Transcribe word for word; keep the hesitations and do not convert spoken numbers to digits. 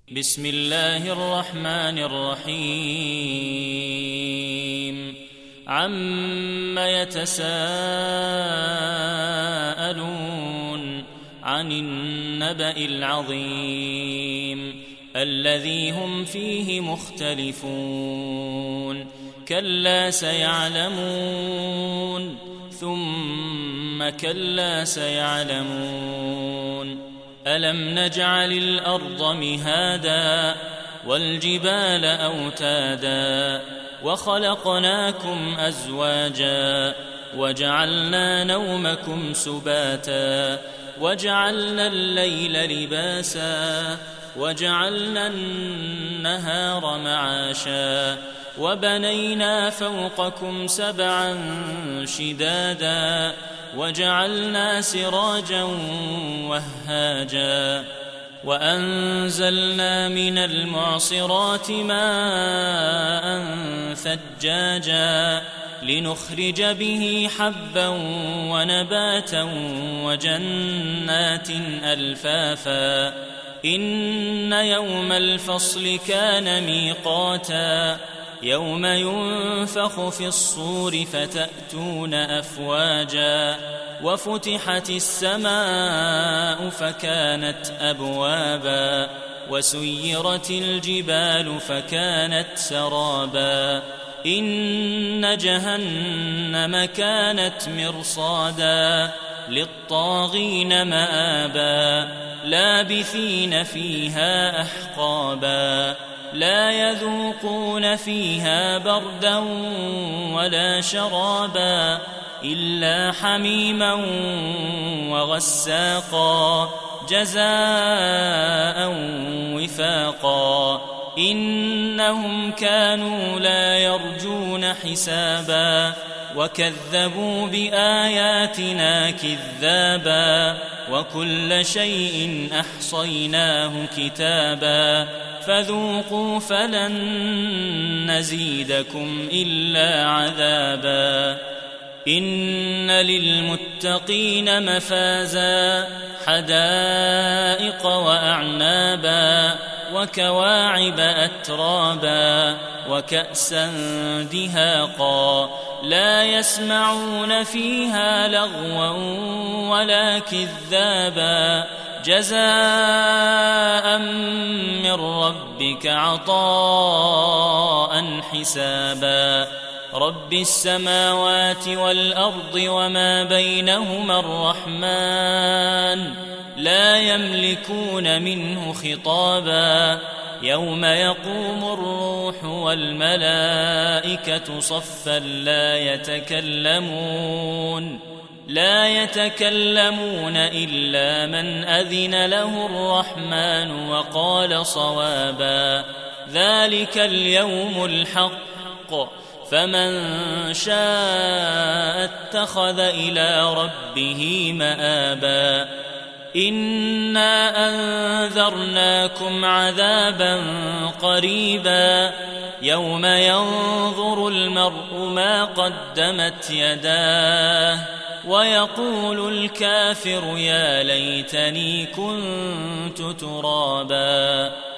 بسم الله الرحمن الرحيم عم يتساءلون عن النبأ العظيم الذي هم فيه مختلفون كلا سيعلمون ثم كلا سيعلمون ألم نجعل الأرض مهادا والجبال أوتادا وخلقناكم أزواجا وجعلنا نومكم سباتا وجعلنا الليل لباسا وجعلنا النهار معاشا وبنينا فوقكم سبعا شدادا وجعلنا سراجا وهاجا وأنزلنا من المعصرات ماء ثجاجا لنخرج به حبا ونباتا وجنات ألفافا إن يوم الفصل كان ميقاتا يوم ينفخ في الصور فتأتون أفواجا وفتحت السماء فكانت أبوابا وسيرت الجبال فكانت سرابا إن جهنم كانت مرصادا للطاغين مآبا لابثين فيها أحقابا لا يذوقون فيها بردا ولا شرابا إلا حميما وغساقا جزاء وفاقا إنهم كانوا لا يرجون حسابا وكذبوا بآياتنا كذابا وكل شيء أحصيناه كتابا فذوقوا فلن نزيدكم إلا عذابا إن للمتقين مفازا حدائق وأعنابا وكواعب أترابا وكأسا دهاقا لا يسمعون فيها لغوا ولا كذابا جزاء من ربك عطاء حسابا رب السماوات والأرض وما بينهما الرحمن لا يملكون منه خطابا يوم يقوم الروح والملائكة صفا لا يتكلمون لا يتكلمون إلا من أذن له الرحمن وقال صوابا ذلك اليوم الحق فمن شاء اتخذ إلى ربه مآبا إنا أنذرناكم عذابا قريبا يوم ينظر المرء ما قدمت يداه ويقول الكافر يا ليتني كنت ترابا.